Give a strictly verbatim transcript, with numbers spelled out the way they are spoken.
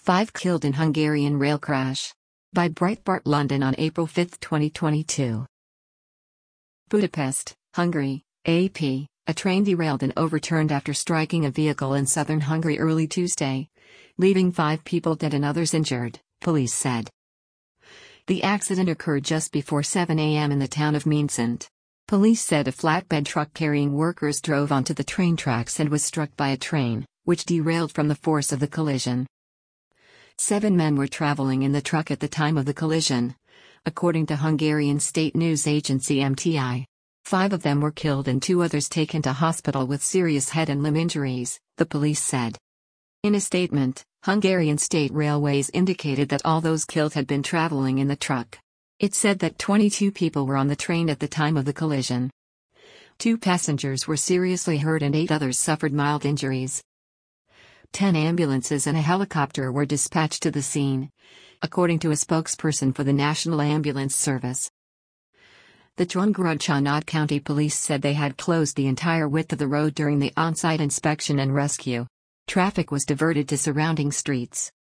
Five killed in Hungarian rail crash. By Breitbart London on April fifth, twenty twenty-two. Budapest, Hungary, A P. A train derailed and overturned after striking a vehicle in southern Hungary early Tuesday, leaving five people dead and others injured, police said. The accident occurred just before seven a m in the town of Mincent. Police said a flatbed truck carrying workers drove onto the train tracks and was struck by a train, which derailed from the force of the collision. Seven men were traveling in the truck at the time of the collision, according to Hungarian state news agency M T I. Five of them were killed and two others taken to hospital with serious head and limb injuries, the police said. In a statement, Hungarian State Railways indicated that all those killed had been traveling in the truck. It said that twenty-two people were on the train at the time of the collision. Two passengers were seriously hurt and eight others suffered mild injuries. Ten ambulances and a helicopter were dispatched to the scene, according to a spokesperson for the National Ambulance Service. The Drongrodchánod County Police said they had closed the entire width of the road during the on-site inspection and rescue. Traffic was diverted to surrounding streets.